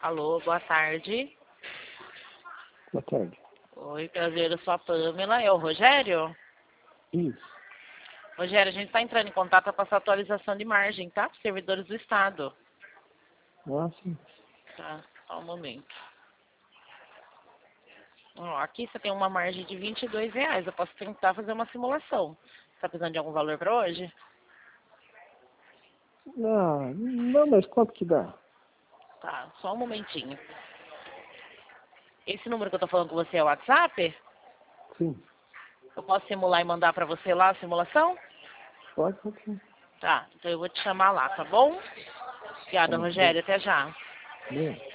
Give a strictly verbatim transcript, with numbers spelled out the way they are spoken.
Alô, boa tarde. Boa tarde. Oi, prazer, eu sou a Pamela. É o Rogério? Isso. Rogério, a gente está entrando em contato para passar atualização de margem, tá? Servidores do Estado. Ah, sim. Tá, só um momento. Ó, aqui você tem uma margem de vinte e dois reais. Eu posso tentar fazer uma simulação. Tá precisando de algum valor para hoje? Não, não, mas quanto que dá? Tá, só um momentinho. Esse número que eu tô falando com você é o WhatsApp? Sim. Eu posso simular e mandar para você lá a simulação? Pode, pode sim. Tá, então eu vou te chamar lá, tá bom? Obrigada, Tá bom. Rogério. Até já. Bem.